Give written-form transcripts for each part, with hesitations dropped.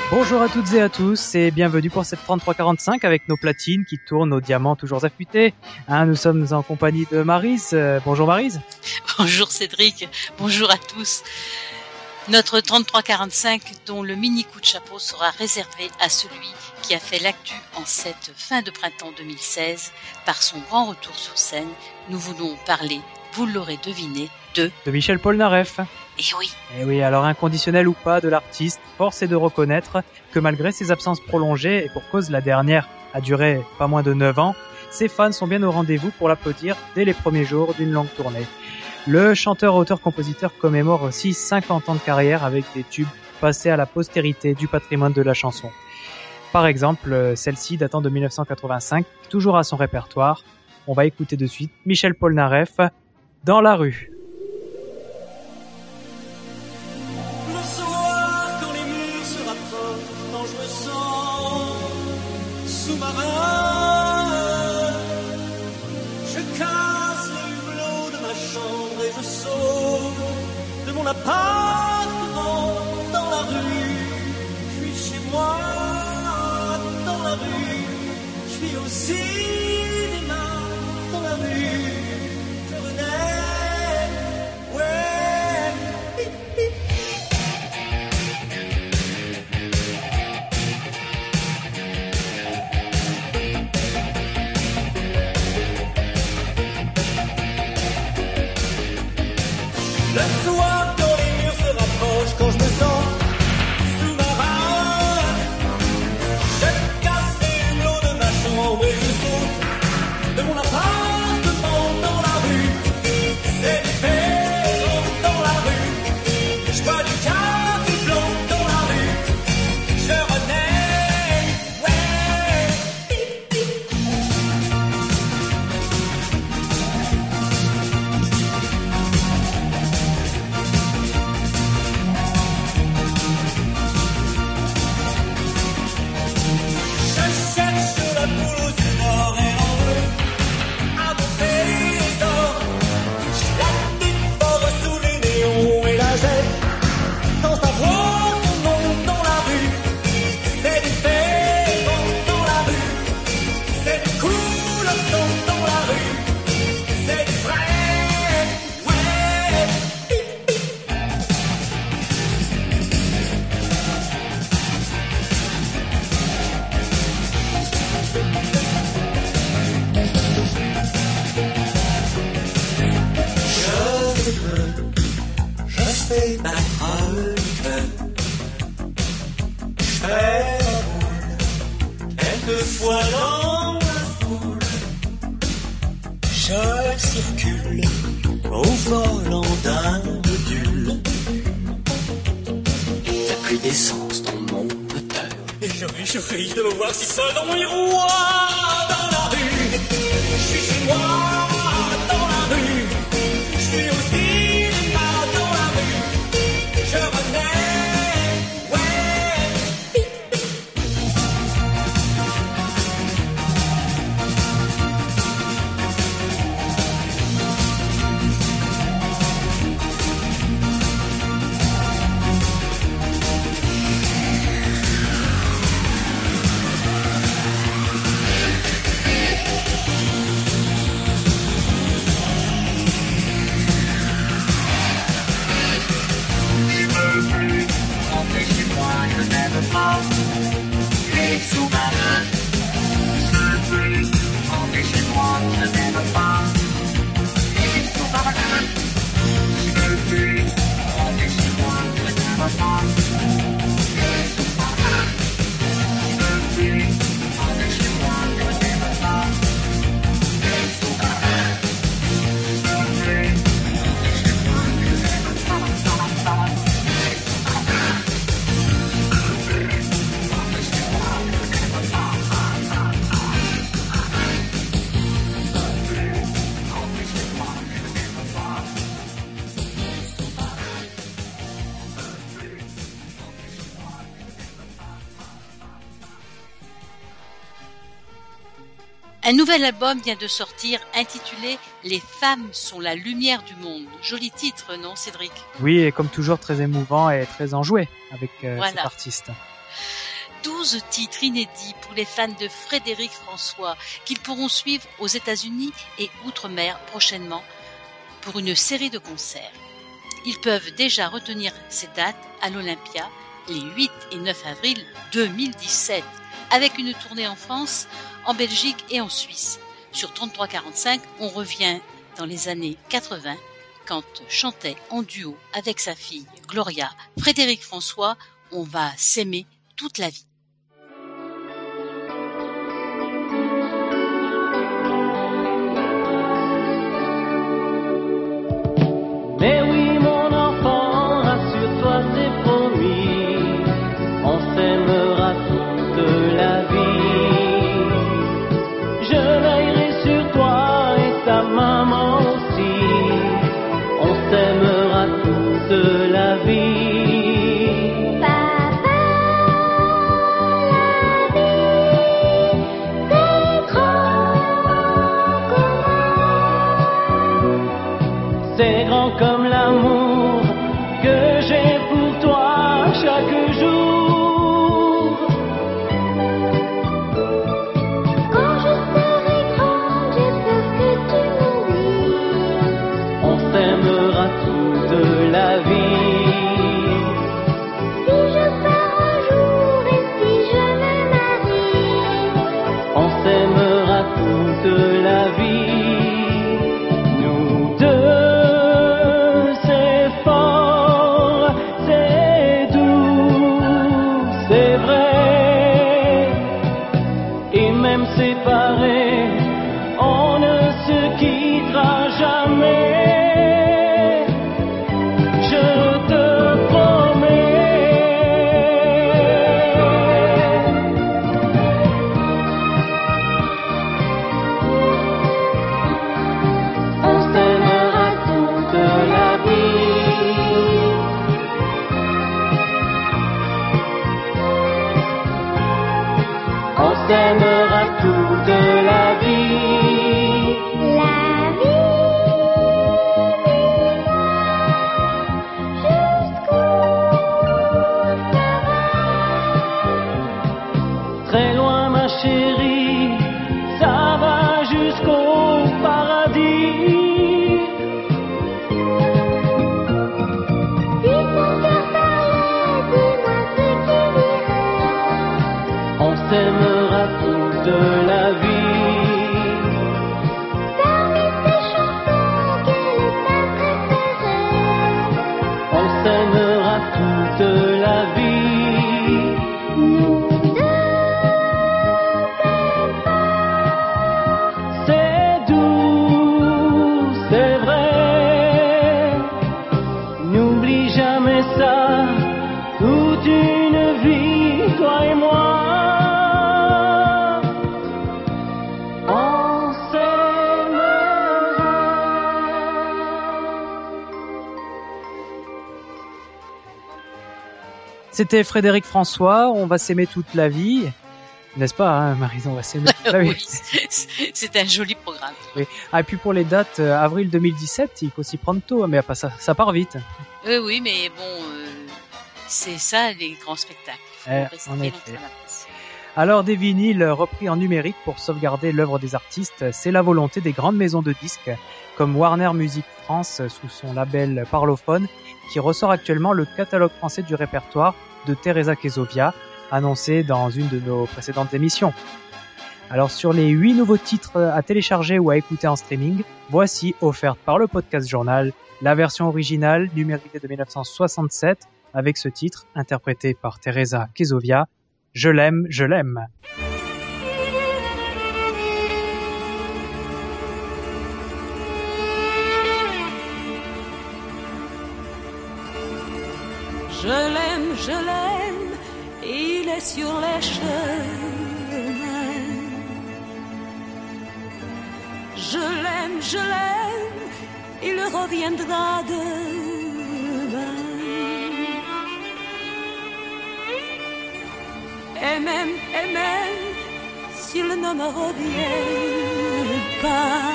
Bonjour à toutes et à tous et bienvenue pour cette 3345 avec nos platines qui tournent, nos diamants toujours affûtés. Nous sommes en compagnie de Maryse. Bonjour Maryse. Bonjour Cédric, bonjour à tous. Notre 3345 dont le mini coup de chapeau sera réservé à celui qui a fait l'actu en cette fin de printemps 2016 par son grand retour sur scène. Nous voulons parler, vous l'aurez deviné, de Michel Polnareff. Et oui, alors inconditionnel ou pas de l'artiste, force est de reconnaître que malgré ses absences prolongées, et pour cause la dernière a duré pas moins de 9 ans, ses fans sont bien au rendez-vous pour l'applaudir dès les premiers jours d'une longue tournée. Le chanteur, auteur, compositeur commémore aussi 50 ans de carrière avec des tubes passés à la postérité du patrimoine de la chanson. Par exemple, celle-ci datant de 1985, toujours à son répertoire. On va écouter de suite Michel Polnareff, Dans la rue. Appartement dans la rue, je suis chez moi dans la rue, je suis au cinéma dans la rue, je renais, ouais. Le soir quand je me sens sous-marin, je casse les hublots de ma chambre et je saute de mon appartement dans la rue. C'est différent dans la rue, je bois du café blanc dans la rue, je renais, ouais. Quelquefois dans la foule, je circule au volant d'un module. Y'a plus d'essence dans mon moteur. Et je ris de me voir si seul dans mon miroir dans la rue. Je suis chez moi dans la rue. Je suis au cinéma dans la rue. Je renais, ouais. Un nouvel album vient de sortir intitulé « Les femmes sont la lumière du monde ». Joli titre, non Cédric ? Oui, et comme toujours très émouvant et très enjoué avec cet artiste. 12 titres inédits pour les fans de Frédéric François qu'ils pourront suivre aux États-Unis et outre-mer prochainement pour une série de concerts. Ils peuvent déjà retenir ces dates à l'Olympia les 8 et 9 avril 2017 avec une tournée en France, en Belgique et en Suisse. Sur 3345, on revient dans les années 80 quand chantait en duo avec sa fille Gloria Frédéric François « On va s'aimer toute la vie ». Mais oui, mon enfant, rassure-toi, c'est promis, on s'aimera toute la vie. Je veillerai sur toi et ta maman aussi, on s'aimera toute la vie. C'est grand comme l'amour que j'ai pour toi chaque jour. Quand je serai grande, j'ai peur que tu m'oublies. On s'aimera toute la vie. Si je pars un jour et si je me marie, On s'aimera toute la vie. Nous deux, c'est fort, c'est doux, c'est vrai. Et même séparés, on ne se quittera jamais. Je te promets. On s'aimera toute la vie. On s'aimera toute la vie. la vie, Très loin, ma chérie, ça va jusqu'au paradis. si ton cœur parlait, dis-moi ce qu'il dirait. On s'aimera toute la vie. Parmi tes chansons, quelle est ta préférée? On s'aimera toute la vie. Nous deux, C'est doux, c'est vrai. N'oublie jamais ça, toute une vie, toi et moi. On s'aimera. C'était Frédéric François, on va s'aimer toute la vie. N'est-ce pas, hein, Marie, on va s'aimer toute la vie. Oui, c'est un joli programme. Oui. Ah, et puis pour les dates, avril 2017, il faut s'y prendre tôt, mais ça part vite. Oui, mais bon, c'est ça les grands spectacles. Il faut rester En longtemps effet. à la place. Alors des vinyles repris en numérique pour sauvegarder l'œuvre des artistes, c'est la volonté des grandes maisons de disques comme Warner Music France sous son label Parlophone qui ressort actuellement le catalogue français du répertoire de Teresa Quesovia, annoncé dans une de nos précédentes émissions. Alors sur les 8 nouveaux titres à télécharger ou à écouter en streaming, voici offerte par le Podcast Journal la version originale numérisée de 1967 avec ce titre interprété par Teresa Quesovia, Je l'aime, je l'aime. Je l'aime, il est sur les chemins. Je l'aime, il reviendra demain. Et même, s'il ne me revient pas,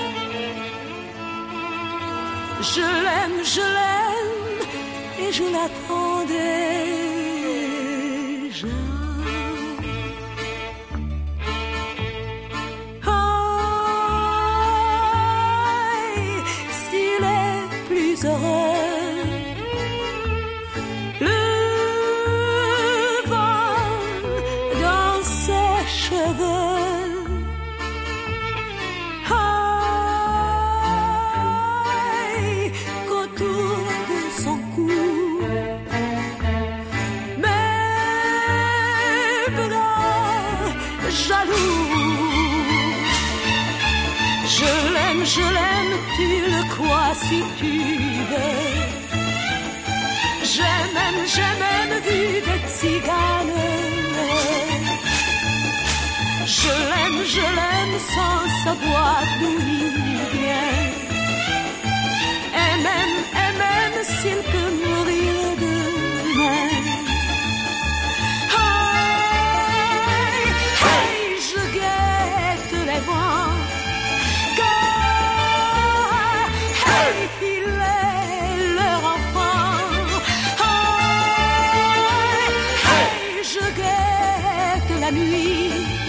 je l'aime, et je l'attends déjà. si tu veux. J'ai même vu des tziganes. Je l'aime sans savoir d'où il vient. Et même s'il peut mourir demain. Hey, hey, je guette les vents. Car, hey, il est leur enfant. Hey, hey, je guette la nuit.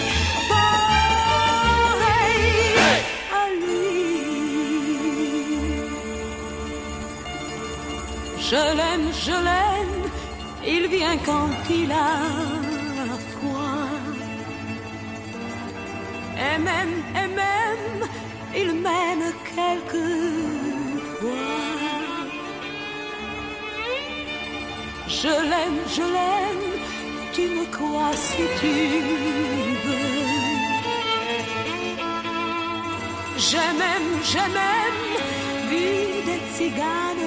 Je l'aime, il vient quand il a froid. Et même, il m'aime quelquefois. Je l'aime, tu me crois si tu veux. J'ai même vu des tziganes.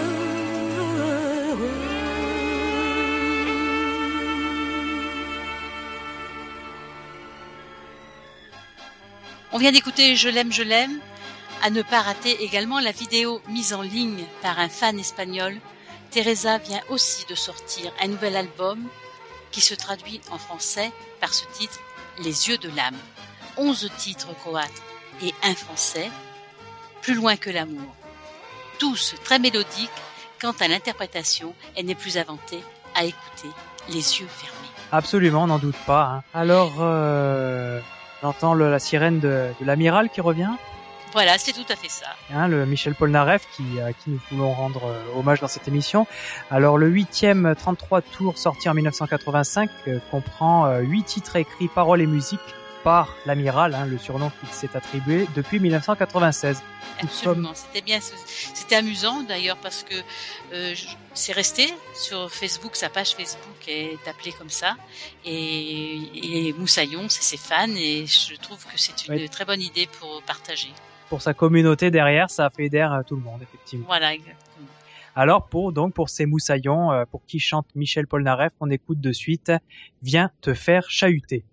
On vient d'écouter Je l'aime, à ne pas rater également la vidéo mise en ligne par un fan espagnol. Teresa vient aussi de sortir un nouvel album qui se traduit en français par ce titre Les yeux de l'âme. 11 titres croates et un français, plus loin que l'amour. Tous très mélodiques, quant à l'interprétation, elle n'est plus inventée à écouter les yeux fermés. Absolument, on n'en doute pas. Hein. Alors, j'entends la sirène de l'amiral qui revient. Voilà, c'est tout à fait ça. Hein, le Michel Polnareff qui nous voulons rendre hommage dans cette émission. Alors, le 8e 33 tours sorti en 1985 comprend 8 titres écrits paroles et musique par l'amiral, hein, le surnom qu'il s'est attribué depuis 1996. Absolument, c'était bien, c'était amusant d'ailleurs parce que c'est resté sur Facebook, sa page Facebook est appelée comme ça, et Moussaillon, c'est ses fans, et je trouve que c'est une très bonne idée pour partager. Pour sa communauté derrière, ça fédère tout le monde, effectivement. Voilà, exactement. Alors pour ces Moussaillons, pour qui chante Michel Polnareff, on écoute de suite Viens te faire chahuter.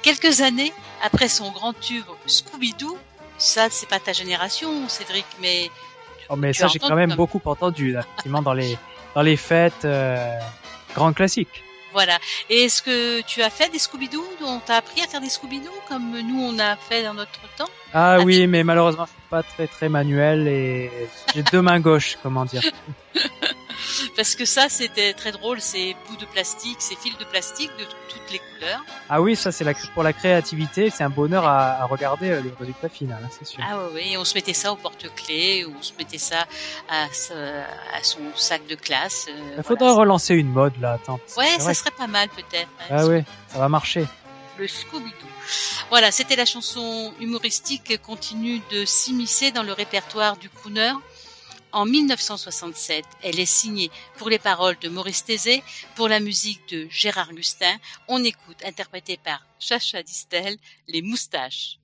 Quelques années après son grand tube Scooby-Doo, ça c'est pas ta génération, Cédric, mais Oh, mais tu ça, as j'ai entendu quand même comme- beaucoup entendu, là, effectivement, dans les fêtes, grand classique. Voilà. Et est-ce que tu as fait des Scooby-Doo? On t'a appris à faire des Scooby-Doo comme nous on a fait dans notre temps? Ah Ah, oui, mais malheureusement, je suis pas très manuel et j'ai deux mains gauches, comment dire. Parce que ça c'était très drôle, ces bouts de plastique, ces fils de plastique de toutes les couleurs. Ah oui, ça, c'est pour la créativité, c'est un bonheur à regarder le résultat final, hein, c'est sûr. Ah ouais, et on se mettait ça au porte-clés, ou on se mettait ça à son sac de classe. Il faudrait relancer une mode, là, attends. Ouais, C'est ça vrai. serait pas mal peut-être. Hein, Ah oui, ça va marcher. le Scooby-Doo. Voilà, c'était la chanson humoristique qui continue de s'immiscer dans le répertoire du crooner. En 1967, elle est signée pour les paroles de Maurice Thésée, pour la musique de Gérard Gustin. On écoute, interprété par Chacha Distel, Les Moustaches.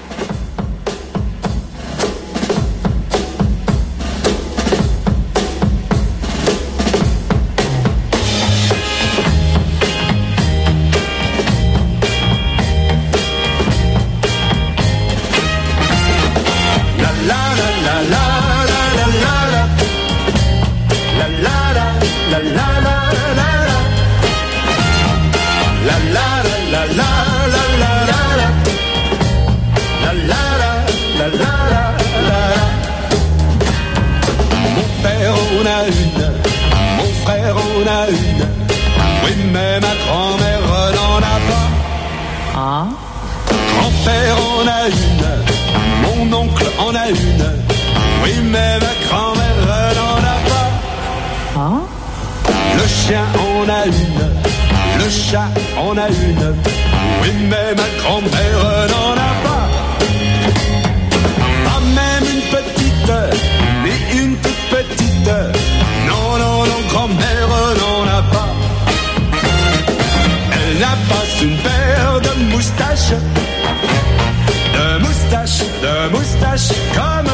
Mon père en a une, mon frère en a une, oui mais ma grand-mère n'en a pas. Grand-père en a une, mon oncle en a une, oui mais ma grand-mère n'en a pas. Le chien en a une, le chat en a une, oui mais ma grand-mère n'en a pas. Pas même une petite, ni une toute petite, non, non, non, grand-mère n'en a pas. Elle n'a pas une paire de moustaches, de moustaches comme.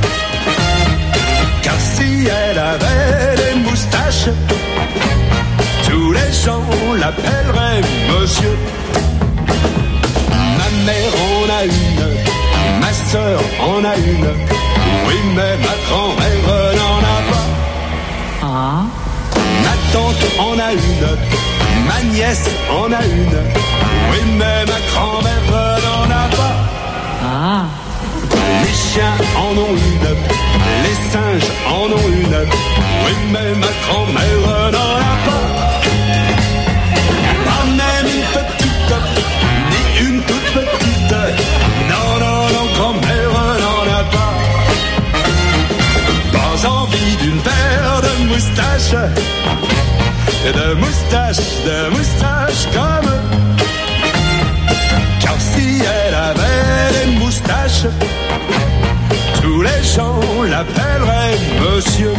Car si elle avait des moustaches, tous les gens l'appelleraient monsieur. Ma mère en a une, ma sœur en a une, oui mais ma grand-mère n'en a pas. Ma tante en a une, ma nièce en a une, oui mais ma grand-mère n'en a pas. Les chiens en ont une, les singes en ont une, oui mais ma grand-mère n'en a pas. Pas même une petite, ni une toute petite, non, non, non, grand-mère n'en a pas. Pas envie d'une paire de moustaches, de moustaches comme. Car si elle avait des moustaches, tous les gens l'appelleraient monsieur.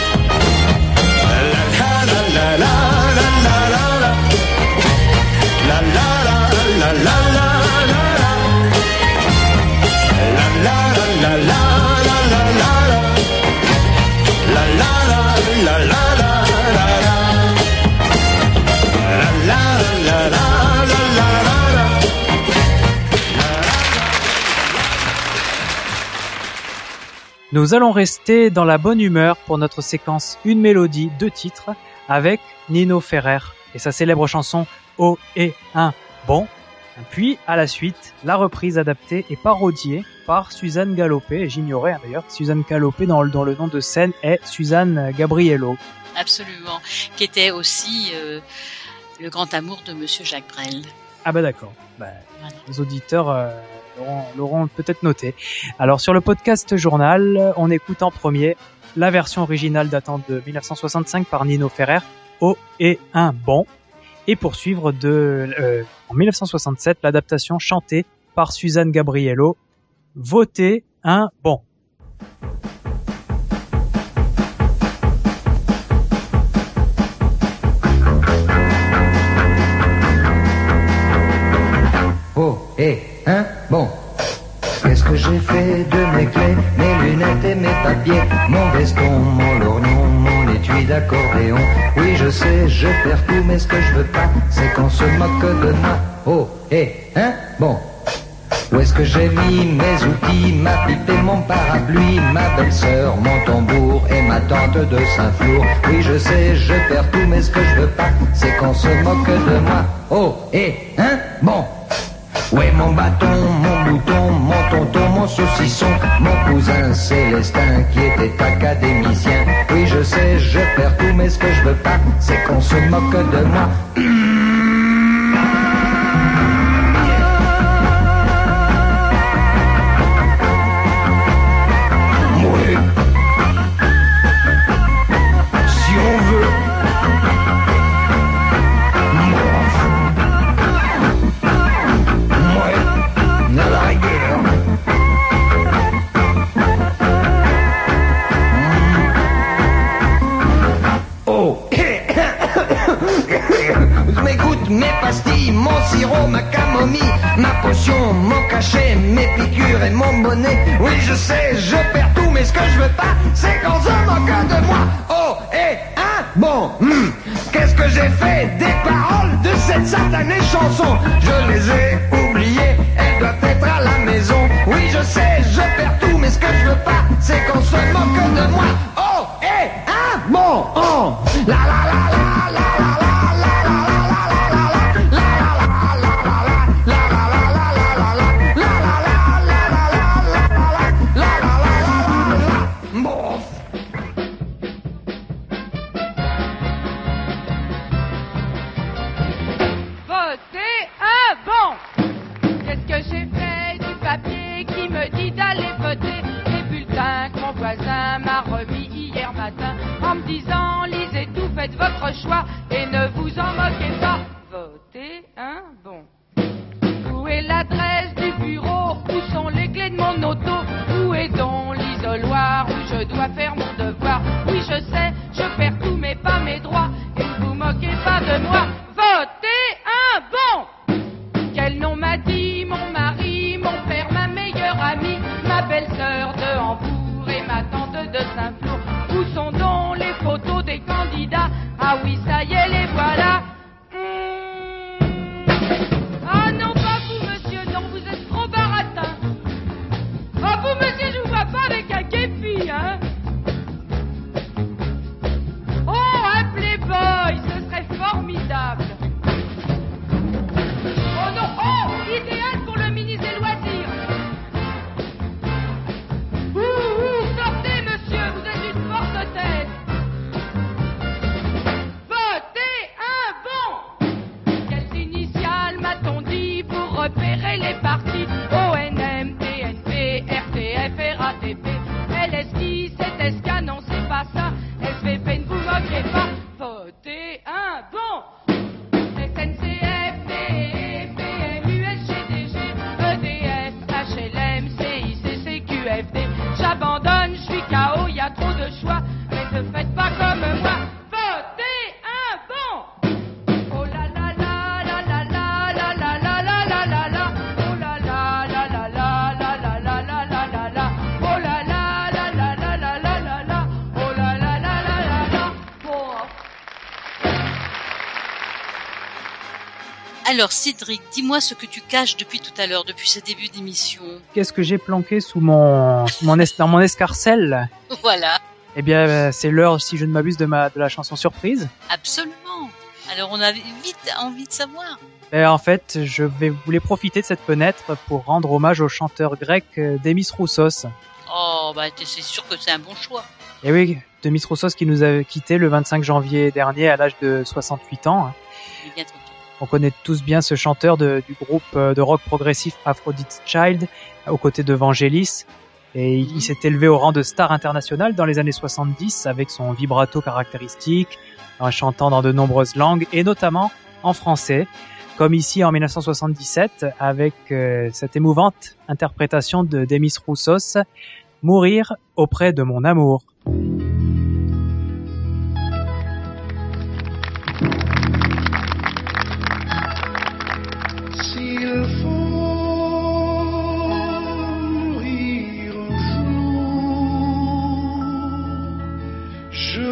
La la la la la la la la. La la la la la la la la. La la la la la la la la. La la la la la la la la. La la la la la la la. Nous allons rester dans la bonne humeur pour notre séquence Une mélodie, 2 titres avec Nino Ferrer et sa célèbre chanson Oh et un bon. Puis à la suite, la reprise adaptée et parodiée par Suzanne Galopé. Et j'ignorais d'ailleurs que Suzanne Galopé dans le nom de scène est Suzanne Gabriello. Absolument. Qui était aussi le grand amour de Monsieur Jacques Brel. Ah bah d'accord. Bah, Voilà. les auditeurs l'auront peut-être noté. Alors sur le podcast journal, on écoute en premier la version originale datant de 1965 par Nino Ferrer, Oh et un bon, et poursuivre en 1967 l'adaptation chantée par Suzanne Gabriello, Voter un bon. Oh et un bon. Qu'est-ce que j'ai fait de mes clés, mes lunettes et mes papiers, mon veston, mon lorgnon, mon étui d'accordéon. Oui, je sais, je perds tout, mais ce que je veux pas, c'est qu'on se moque de moi. Oh, hein, bon. Où est-ce que j'ai mis mes outils, ma pipe et mon parapluie, ma belle-sœur, mon tambour et ma tante de Saint-Flour? Oui, je sais, je perds tout, mais ce que je veux pas, c'est qu'on se moque de moi. Oh, hein, bon. Où est mon bâton, mon bouton, mon tonton, mon saucisson, mon cousin Célestin qui était académicien? Oui, je sais, je perds tout, mais ce que je veux pas, c'est qu'on se moque de moi. Mes pastilles, mon sirop, ma camomille, ma potion, mon cachet, mes piqûres et mon bonnet. Oui, je sais, je perds tout, mais ce que je veux pas, c'est qu'on se moque de moi. Oh, hein, bon, qu'est-ce que j'ai fait des paroles de cette satanée chanson? Je les ai oubliées, elles doivent être à la maison. Oui, je sais, je perds tout, mais ce que je veux pas, c'est qu'on se moque de moi. Oh, hein, bon, oh, la la la la la la la. M'a remis hier matin en me disant lisez tout, faites votre choix et ne vous en moquez pas. Votez un bon. Où est l'adresse du bureau? Où sont les clés de mon auto? Où est donc l'isoloir où je dois faire mon devoir? Oui, je sais, je perds tout mais pas mes droits et ne vous moquez pas de moi. Votez un bon. Quel nom m'a dit mon mari, mon père, ma meilleure amie, ma belle-sœur de Hambourg et ma tante de Saint-Flour? Où sont donc les photos des candidats? Ah oui, ça y est, les voilà. Ah non, pas vous, monsieur, non, vous êtes trop baratin. Ah vous, monsieur, je vous vois pas avec un képi, hein. Oh, un playboy, ce serait formidable. Oh non, oh, idéal pour le ministre des Loisirs. Sortez, monsieur, vous êtes une forte tête. Votez un bon. Quelles initiales m'a-t-on dit pour repérer les partis? ONM, TNP, RTF, RATP, LSI, CSK, non c'est pas ça. SVP, ne vous moquez pas. Votez un bon. SNCF, DE, PMU, SGDG, EDF, HLM, CIC, CQFD. J'abandonne, je suis KO, y a trop de choix, mais ne faites pas comme moi. Votez un bon. Oh la la la la la la la la la la la la la. Oh la la la la la la la la la la la la. Oh la la la la la la la la la. Oh la la la la la la. Bon. Alors Cédric, dis-moi ce que tu caches depuis tout à l'heure, depuis ce début d'émission. Qu'est-ce que j'ai planqué sous dans mon escarcelle? Voilà. Eh bien, c'est l'heure, si je ne m'abuse, de la chanson surprise. Absolument. Alors on a vite envie de savoir. Et en fait, je voulais profiter de cette fenêtre pour rendre hommage au chanteur grec Démis Roussos. Oh, bah c'est sûr que c'est un bon choix. Et oui, Démis Roussos qui nous a quittés le 25 janvier dernier à l'âge de 68 ans. Il est bien tranquille. On connaît tous bien ce chanteur du groupe de rock progressif Aphrodite Child, aux côtés de Vangelis. Et il s'est élevé au rang de star international dans les années 70 avec son vibrato caractéristique, en chantant dans de nombreuses langues et notamment en français, comme ici en 1977 avec cette émouvante interprétation de Démis Roussos, Mourir auprès de mon amour. S'il faut mourir un jour, je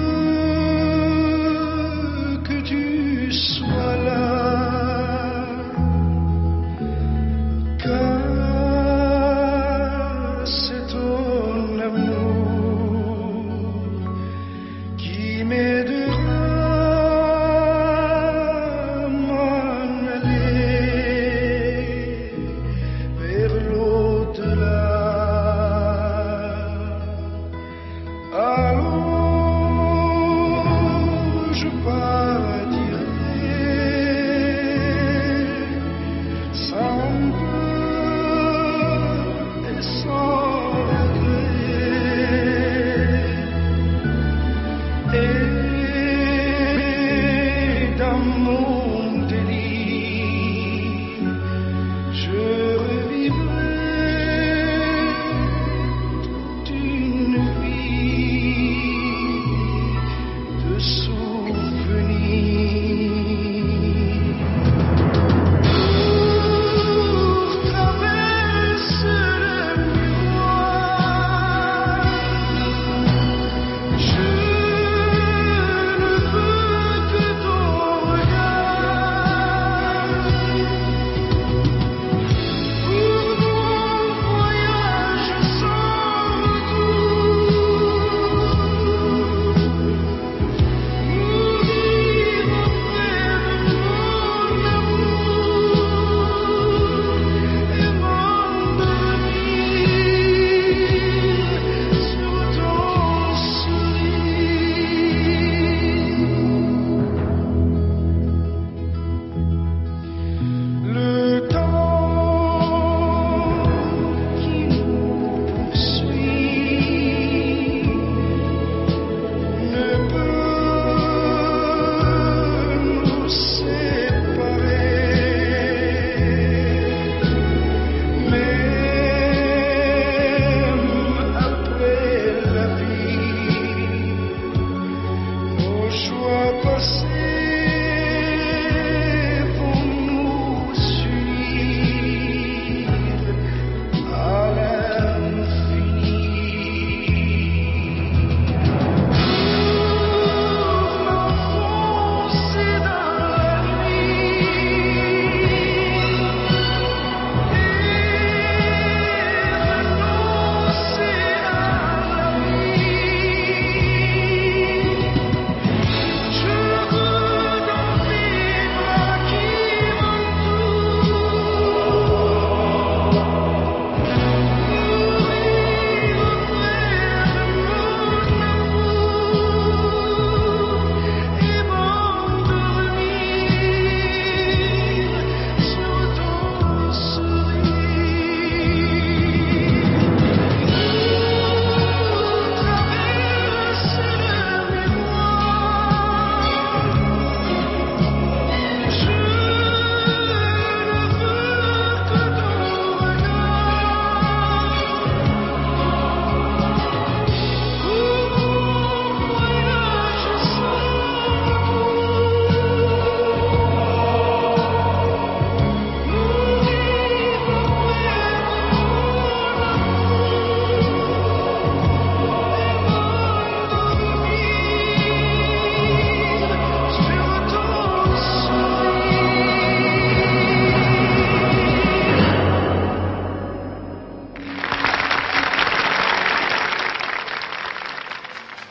veux que tu sois là.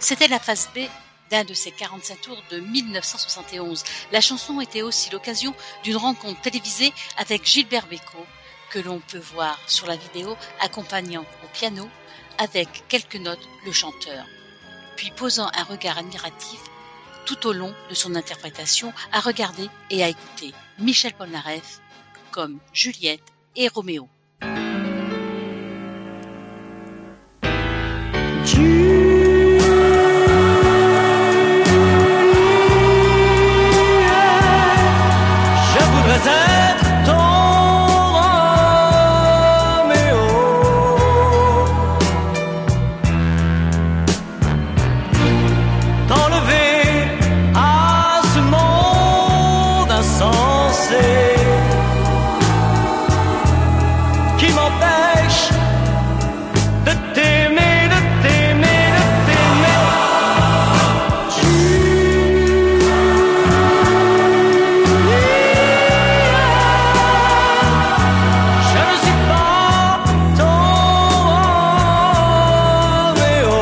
C'était la phase B d'un de ses 45 tours de 1971. La chanson était aussi l'occasion d'une rencontre télévisée avec Gilbert Bécaud, que l'on peut voir sur la vidéo accompagnant au piano avec quelques notes le chanteur, puis posant un regard admiratif tout au long de son interprétation à regarder et à écouter Michel Polnareff comme Juliette et Roméo. Je voudrais être ton Roméo, t'enlever à ce monde insensé qui m'empêche de t'aimer, de t'aimer, de t'aimer. Je ne suis pas ton Roméo,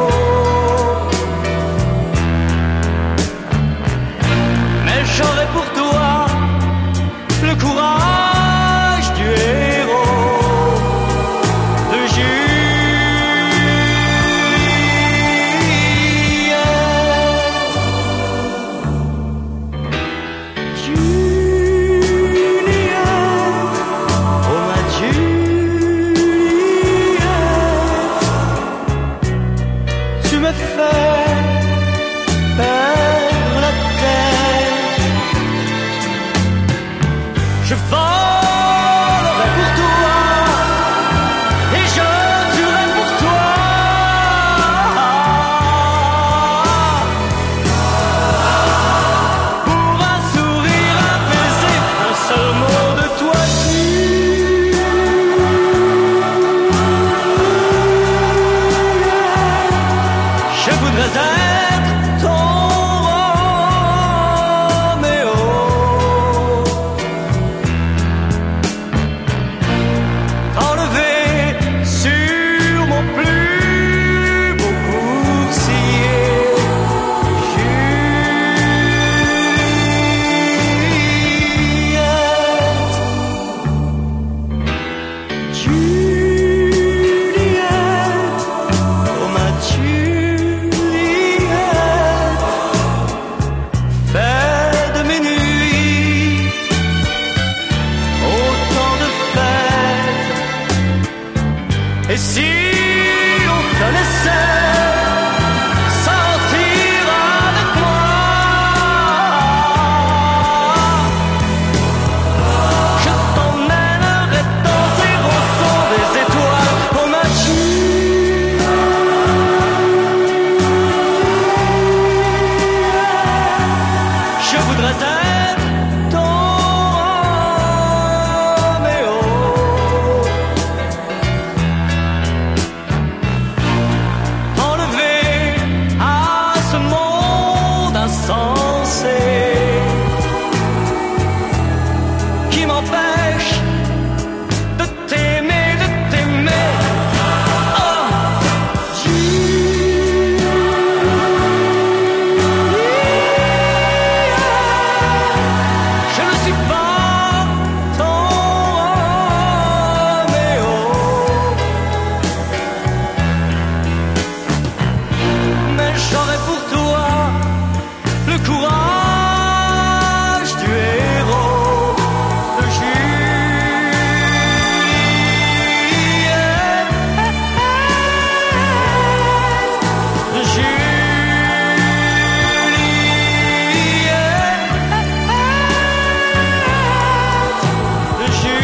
mais j'aurai pour toi le courage du héros, de Juliette, oh ma Juliette, tu me fais perdre la tête. Je volerai pour toi et je tuerai pour toi. Pour un sourire apaisé, un seul mot de toi. Je voudrais être ton Roméo, t'enlever sur mon plus beau coursier. Juliette, oh ma Juliette, fais de mes nuits autant de fêtes. Et si on te laissait sortir avec moi, je t'emmènerai danser au son des étoiles. Oh ma Juliette, je voudrais être ton Roméo, t'enlever à ce monde insensé qui m'empêche de t'aimer, de t'aimer. Oh, je ne suis pas ton Roméo, mais j'aurai pour toi le courage du héros, de Juliette, de Juliette, de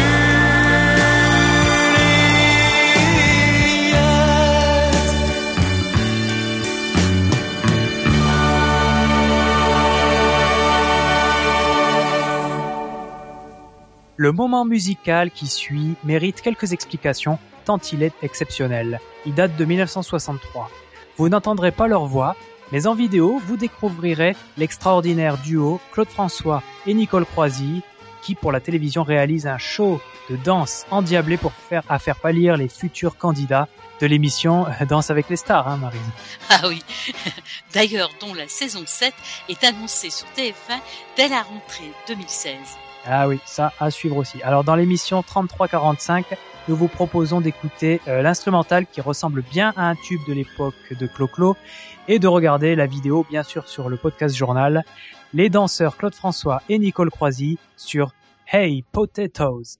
Le moment musical qui suit mérite quelques explications tant il est exceptionnel. Il date de 1963. Vous n'entendrez pas leur voix, mais en vidéo, vous découvrirez l'extraordinaire duo Claude François et Nicole Croisille qui pour la télévision réalise un show de danse endiablé pour faire pâlir les futurs candidats de l'émission Danse avec les stars, hein, Marie. Ah oui, d'ailleurs dont la saison 7 est annoncée sur TF1 dès la rentrée 2016. Ah oui, ça à suivre aussi. Alors dans l'émission 3345, nous vous proposons d'écouter l'instrumental qui ressemble bien à un tube de l'époque de Clo-Clo et de regarder la vidéo bien sûr sur le podcast journal. Les danseurs Claude François et Nicole Croisy sur Hey Potatoes.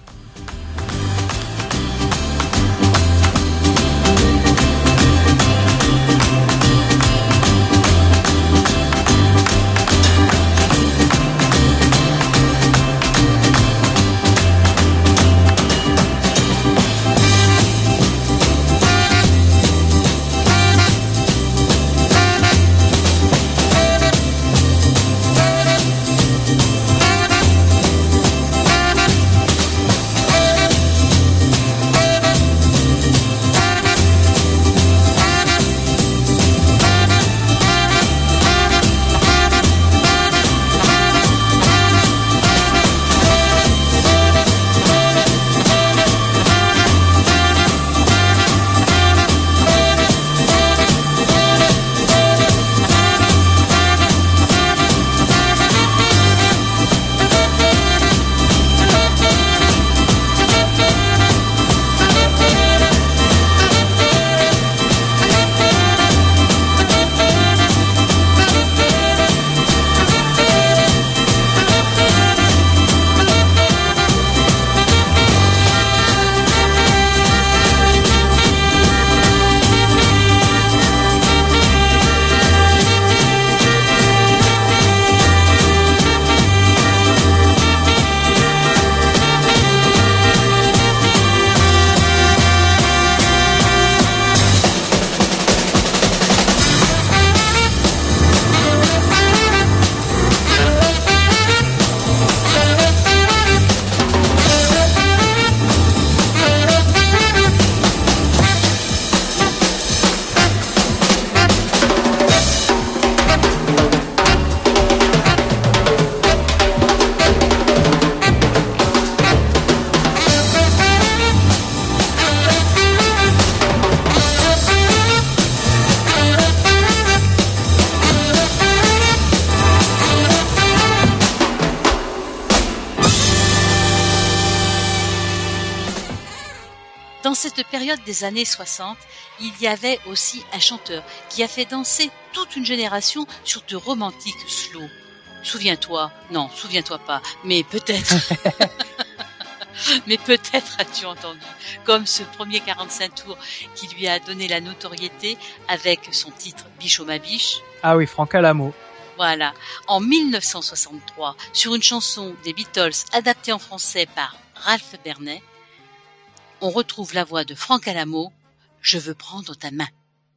Dans cette période des années 60, il y avait aussi un chanteur qui a fait danser toute une génération sur de romantiques slow. Souviens-toi, non, souviens-toi pas, mais peut-être. Mais peut-être as-tu entendu, comme ce premier 45 tours qui lui a donné la notoriété avec son titre Biche oh ma biche. Ah oui, Franck Alamo. Voilà, en 1963, sur une chanson des Beatles adaptée en français par Ralph Bernet, on retrouve la voix de Franck Alamo, « Je veux prendre ta main ».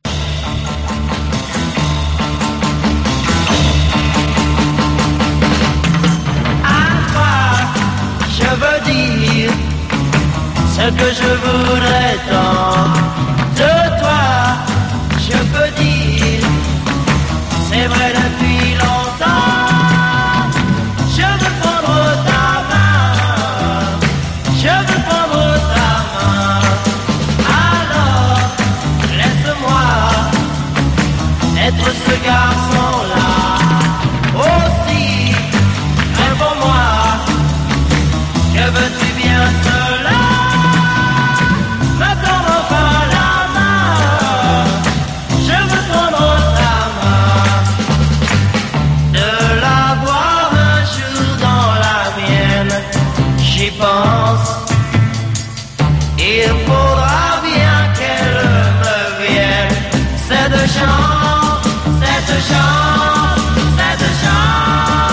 Je veux dire ce que je voudrais tant de toi. Je peux dire, c'est vrai depuis longtemps. Je veux prendre ta main, je veux prendre ta main. Alors, laisse-moi être ce garçon-là. Aussi, réponds-moi. Que veux-tu bien cela? Me prendre par la main, je veux prendre ta main. De la voir un jour dans la mienne, j'y pense. Il faudra bien qu'elle me vienne. Cette chance, cette chance, cette chance.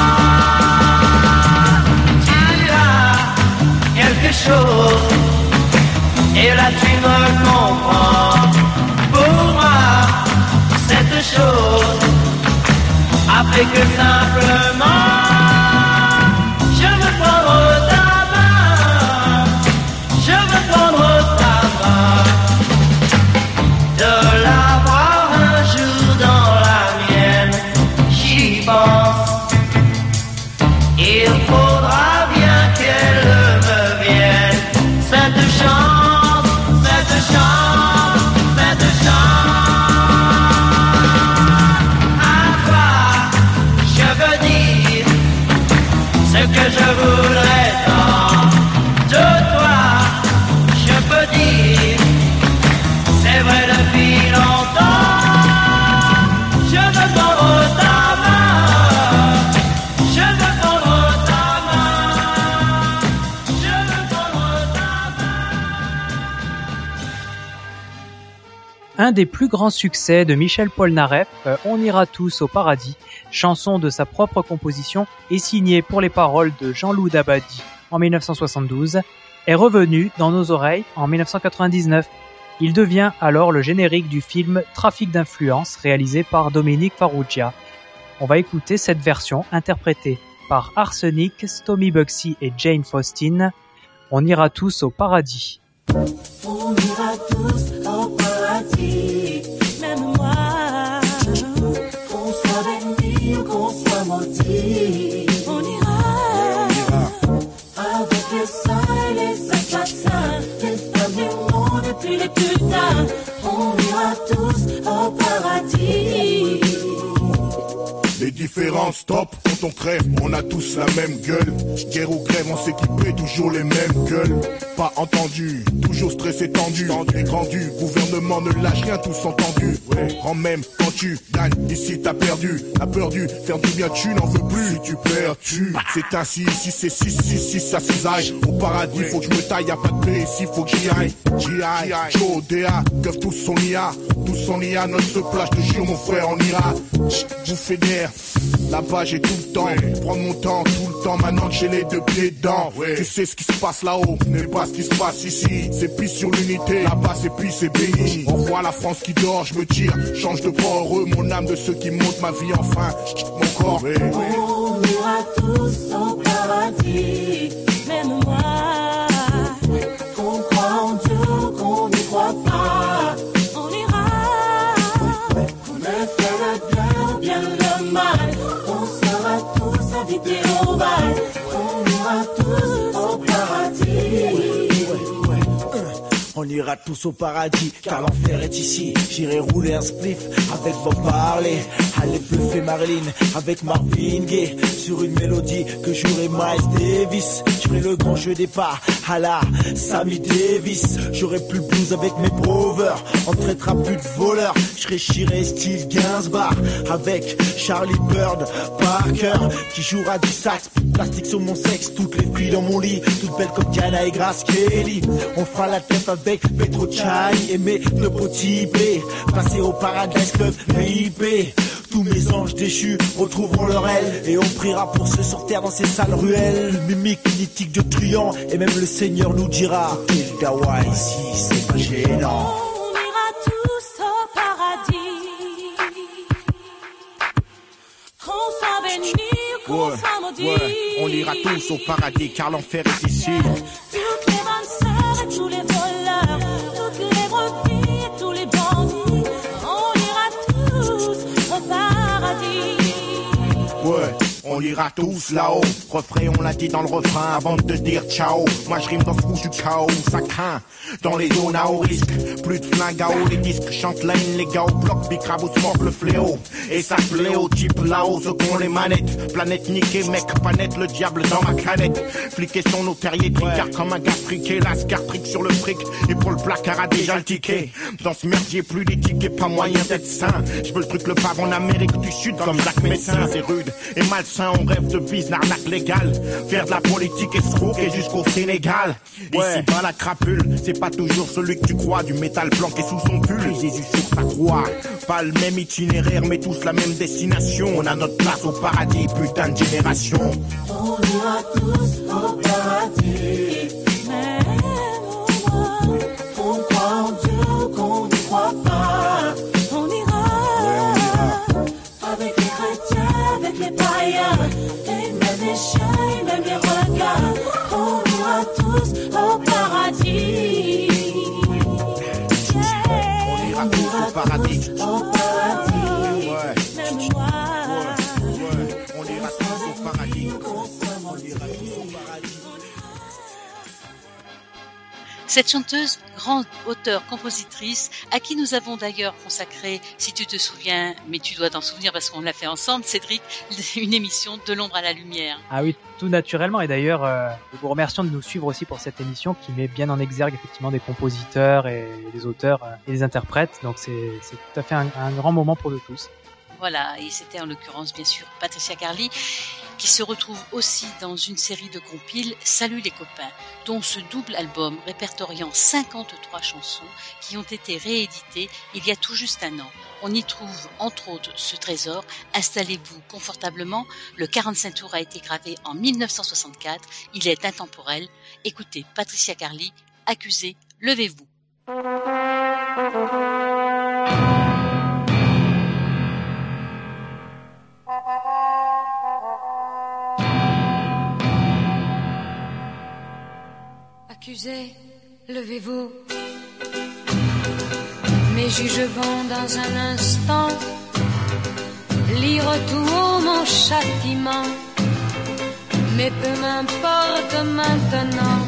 Chose, et là tu me comprends. Pour moi, cette chose a fait que simplement je veux prendre ta main, je veux prendre ta main. De la voir un jour dans la mienne, j'y pense. Il faudra bien Un des plus grands succès de Michel Polnareff, On ira tous au paradis, chanson de sa propre composition et signée pour les paroles de Jean-Loup Dabadi en 1972, est revenu dans nos oreilles en 1999. Il devient alors le générique du film Trafic d'influence réalisé par Dominique Farrugia. On va écouter cette version interprétée par Arsenic, Stomy Bugsy et Jane Faustin. On ira tous au paradis. On ira tous au paradis, même moi. Qu'on soit béni ou qu'on soit maudit, on ira avec les saints et les assassins, les femmes du monde et puis les putains. On ira tous au paradis. Les différences stop, quand on crève, on a tous la même gueule. Guerre ou crève, on s'équipait toujours les mêmes gueules. Pas entendu, toujours stressé, tendu. Les grands du gouvernement ne lâche rien, tous entendus. Quand même, quand tu gagnes, ici t'as perdu. La peur du faire du bien, tu n'en veux plus. Si tu perds, tu. C'est ainsi, ici c'est 6, ça cisaille. Au paradis, faut que je me taille, y'a pas de paix ici, faut que j'y aille. Joe, DA, keuf tous son IA. Tous son IA, notre se plage, je te jure mon frère, on ira. Je vous fédère. Là-bas j'ai tout le temps, prendre mon temps tout le temps, maintenant que j'ai les deux pieds dedans. Tu sais ce qui se passe là-haut, n'est pas ce qui se passe ici. C'est pis sur l'unité, là-bas c'est pis c'est béni. On voit la France qui dort, je me tire, change de port heureux, mon âme de ceux qui montent ma vie enfin, mon corps. On ira tous au paradis, même moi. Qu'on croit en Dieu ou qu'on n'y croit pas, on ira. Qu'on ait fait le bien ou bien le mal, on sera tous invités au bal. On ira tous au paradis. On ira tous au paradis, car l'enfer est ici. J'irai rouler un spliff avec Bob Marley, aller bluffer Marilyn avec Marvin Gaye sur une mélodie que jouerait Miles Davis. Je ferai le grand jeu des pas à la Sammy Davis. J'aurai plus le blues avec mes brothers, on traitera plus de voleurs. Je serai Chiré Steve Gainsbourg avec Charlie Bird Parker qui jouera du sax. Plus de plastique sur mon sexe, toutes les filles dans mon lit, toutes belles comme Diana et Grace Kelly. On fera la tête avec Petro Chai et mes deux petits B. Passer au Paradise Club VIP. Tous mes anges déchus retrouveront leur aile et on priera pour ceux sur terre dans ces sales ruelles. Mimique mythique de truand et même le Seigneur nous dira il dawa ici, c'est pas gênant. On ira tous au paradis, qu'on soit béni ou qu'on soit maudit. On ira tous au paradis car l'enfer est ici. Toutes les bonnes sœurs et tous les voleurs, toutes les brebis et tous les bandits, on ira tous au paradis. Ouais, on ira tous là-haut. Refrain, on l'a dit dans le refrain avant de te dire ciao. Moi je rime dans ce rouge du chaos, ça craint. Dans les zones à haut risque, plus de flingues à haut. Les disques chantent la haine, les gars au bloc, bicrave ou smoke le fléau. Et ça plaît au type là-haut, ceux qui ont les manettes. Planète niquée, mec, pas net, le diable dans ma canette. Fliqué sur nos terriers, tricard comme un gars friqué. La scartrique sur le fric, et pour le placard a déjà le ticket. Dans ce merdier, plus des tickets, pas moyen d'être sain. Je veux le truc le pave en Amérique du Sud, comme Jacques Médecin. C'est rude et malsain, on rêve de bise, l'arnaque légale. Faire de la politique et se croquer jusqu'au Sénégal. Ici bas la crapule, c'est pas toujours celui que tu crois. Du métal planqué sous son pull, Jésus sur sa croix. Pas le même itinéraire, mais tous la même destination. On a notre place au paradis, putain de génération. On ira tous au paradis, même moi. Qu'on croit en Dieu ou qu'on n'y croit pas, on ira. Avec les chrétiens, avec les païens, et même les chiens, et même les regards. On ira tous au paradis. On ira tous au paradis. Au paradis, même moi. On ira tous au paradis. Cette chanteuse, grande auteure-compositrice, à qui nous avons d'ailleurs consacré, si tu te souviens, mais tu dois t'en souvenir parce qu'on l'a fait ensemble, Cédric, une émission de l'ombre à la lumière. Ah oui, tout naturellement. Et d'ailleurs, nous vous remercions de nous suivre aussi pour cette émission qui met bien en exergue effectivement des compositeurs et des auteurs et des interprètes. Donc c'est tout à fait un grand moment pour nous tous. Voilà, et c'était en l'occurrence bien sûr Patricia Carly. qui se retrouve aussi dans une série de compiles Salut les copains, dont ce double album répertoriant 53 chansons qui ont été rééditées il y a tout juste un an. On y trouve entre autres ce trésor, Installez-vous confortablement, le 45 tours a été gravé en 1964, il est intemporel. Écoutez Patricia Carly, Accusé, levez-vous. Accusé, levez-vous. Mes juges vont dans un instant lire tout haut mon châtiment. Mais peu m'importe maintenant.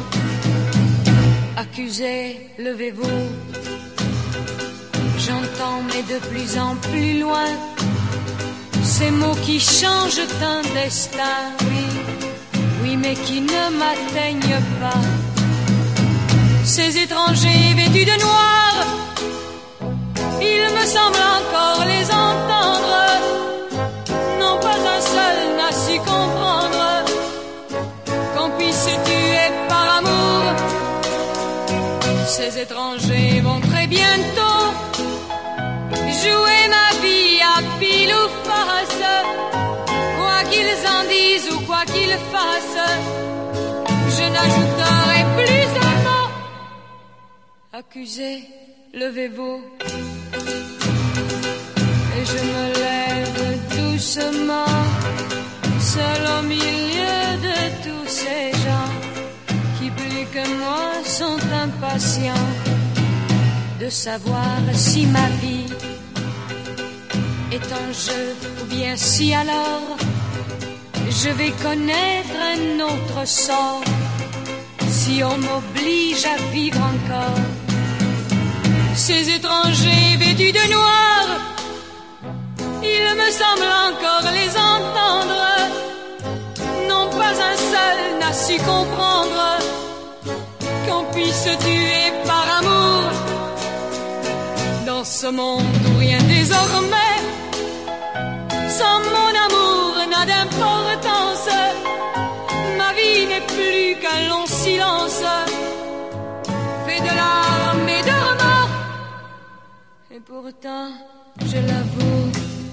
Accusé, levez-vous. J'entends mais de plus en plus loin ces mots qui changent un destin, oui, mais qui ne m'atteignent pas. Ces étrangers vêtus de noir, il me semble encore les entendre. Non, pas un seul n'a su comprendre qu'on puisse se tuer par amour. Ces étrangers vont très bientôt jouer ma vie à pile ou face. Quoi qu'ils en disent ou quoi qu'ils fassent, je n'ajouterai plus un mot. Accusé, levez-vous. Et je me lève doucement, seul au milieu de tous ces gens qui plus que moi sont impatients de savoir si ma vie est en jeu ou bien si alors je vais connaître un autre sort, si on m'oblige à vivre encore. Ces étrangers vêtus de noir, il me semble encore les entendre. Non, pas un seul n'a su comprendre qu'on puisse se tuer par amour. Dans ce monde où rien désormais sans mon amour n'a d'importance, ma vie n'est plus qu'un long silence fait de larmes et de remords. Et pourtant, je l'avoue,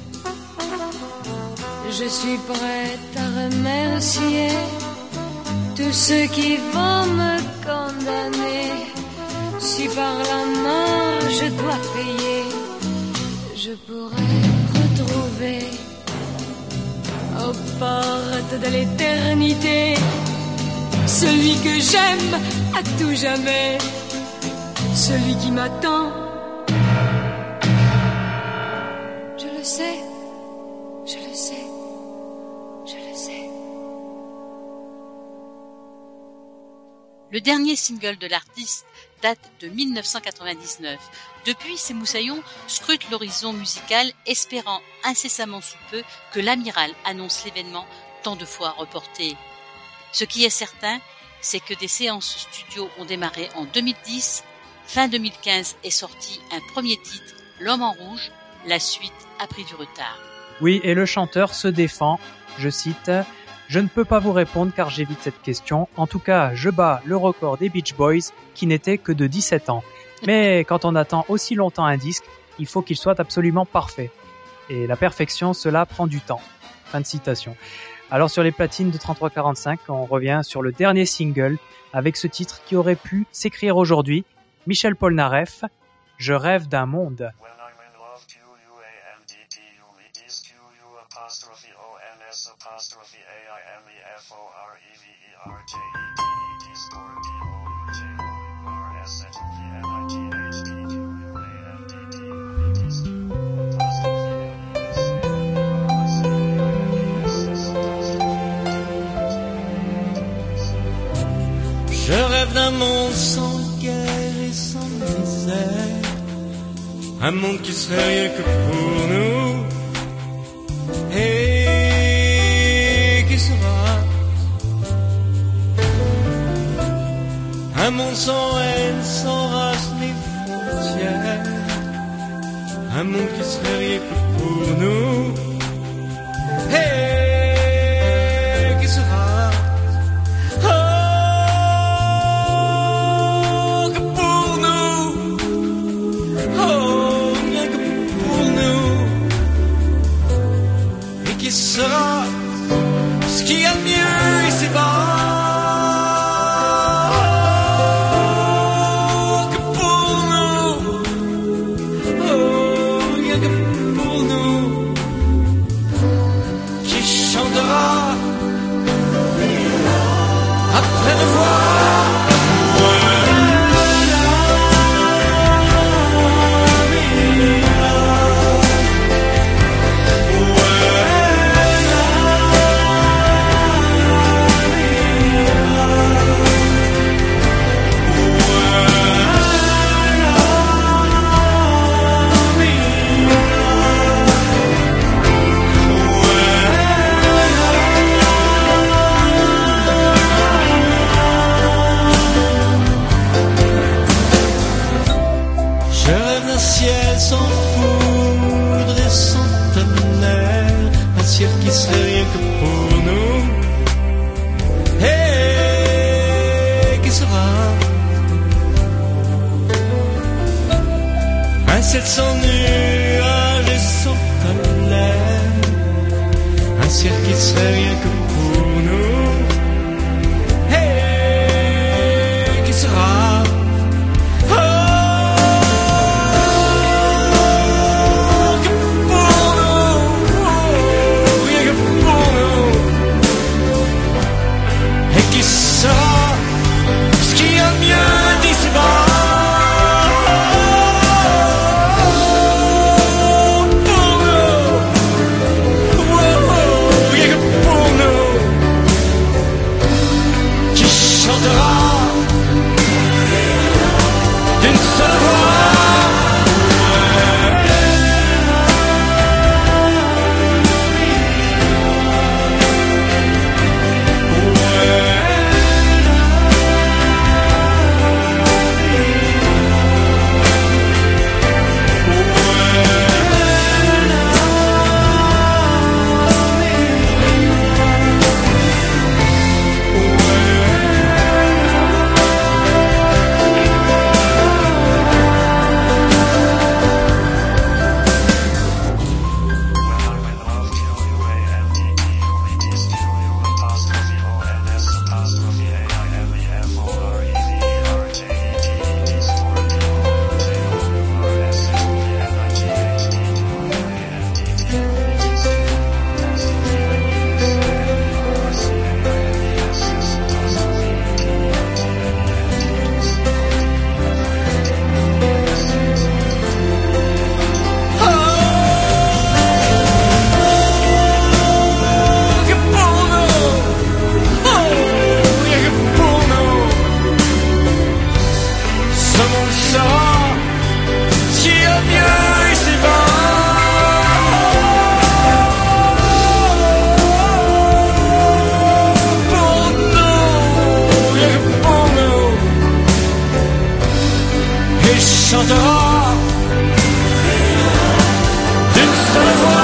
je suis prête à remercier tous ceux qui vont me condamner. Si par la mort je dois payer, je pourrais retrouver aux portes de l'éternité celui que j'aime à tout jamais, celui qui m'attend. Je le sais, je le sais, je le sais. Le dernier single de l'artiste date de 1999. Depuis, ces moussaillons scrutent l'horizon musical, espérant incessamment sous peu que l'amiral annonce l'événement tant de fois reporté. Ce qui est certain, c'est que des séances studio ont démarré en 2010. Fin 2015 est sorti un premier titre, L'Homme en Rouge. La suite a pris du retard. Oui, et le chanteur se défend, je cite « Je ne peux pas vous répondre car j'évite cette question. En tout cas, je bats le record des Beach Boys qui n'était que de 17 ans. Mais quand on attend aussi longtemps un disque, il faut qu'il soit absolument parfait. Et la perfection, cela prend du temps. » Fin de citation. Alors sur les platines de 33-45, on revient sur le dernier single avec ce titre qui aurait pu s'écrire aujourd'hui. Michel Polnareff, Je rêve d'un monde. Je rêve d'un monde sans guerre et sans misère, un monde qui serait rien que pour nous et qui sera un monde sans haine, sans race ni frontières, un monde qui serait rien que pour nous et qui sera un 700 nuages et sans palais, un ciel qui serait rien que pour nous. Hey, qui sera ce qu'il y a de mieux d'ici-bas. Pour nous, rien que pour nous, qui chantera d'une seule voix. Chantera d'une seule voix.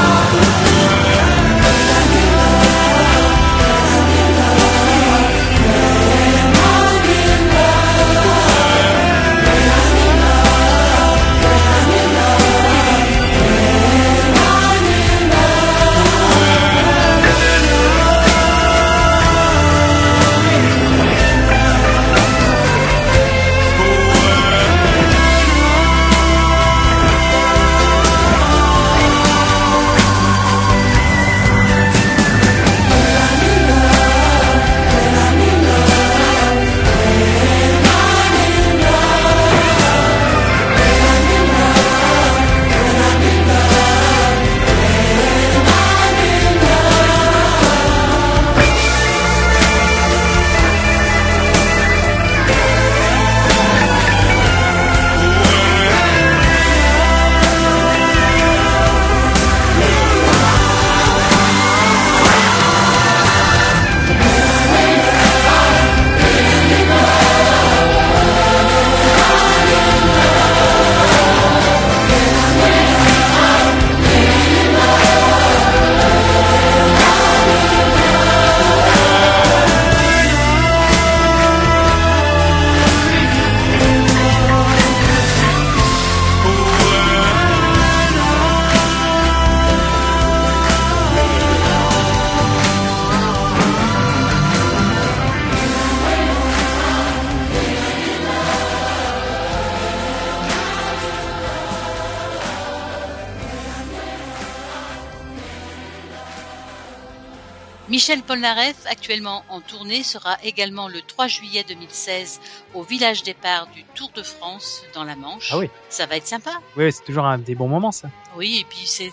Michel Polnareff, actuellement en tournée, sera également le 3 juillet 2016 au village départ du Tour de France dans la Manche. Ah oui. Ça va être sympa. Oui, c'est toujours un des bons moments, ça. Oui, et puis c'est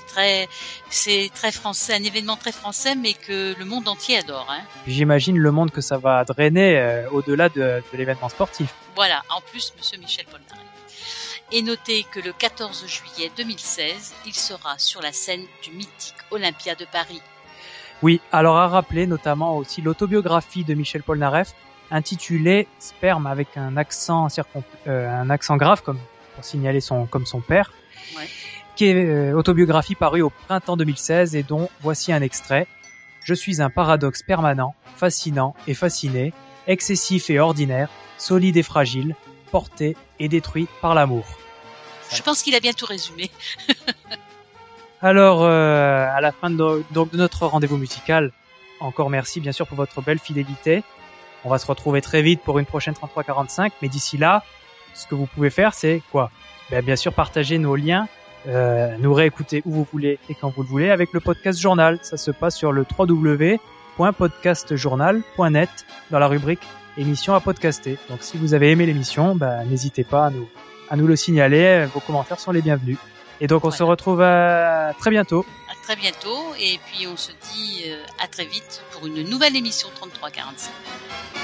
très français, un événement très français, mais que le monde entier adore. Hein. Puis j'imagine le monde que ça va drainer au-delà de l'événement sportif. Voilà, en plus, monsieur Michel Polnareff. Et notez que le 14 juillet 2016, il sera sur la scène du mythique Olympia de Paris. Oui, alors à rappeler notamment aussi l'autobiographie de Michel Polnareff intitulée Sperme avec un accent grave comme pour signaler comme son père, ouais. Qui est autobiographie parue au printemps 2016 et dont voici un extrait. Je suis un paradoxe permanent, fascinant et fasciné. excessif et ordinaire, solide et fragile, porté et détruit par l'amour. Je pense qu'il a bien tout résumé. Alors, à la fin de notre rendez-vous musical, encore merci bien sûr pour votre belle fidélité. On va se retrouver très vite pour une prochaine 33-45, mais d'ici là, ce que vous pouvez faire, c'est quoi ? Bien sûr, partager nos liens, nous réécouter où vous voulez et quand vous le voulez avec le podcast journal. Ça se passe sur le www.podcastjournal.net dans la rubrique émission à podcaster. Donc si vous avez aimé l'émission, n'hésitez pas à nous le signaler. Vos commentaires sont les bienvenus. Et donc on se retrouve très bientôt. À très bientôt, et puis on se dit à très vite pour une nouvelle émission 33-45.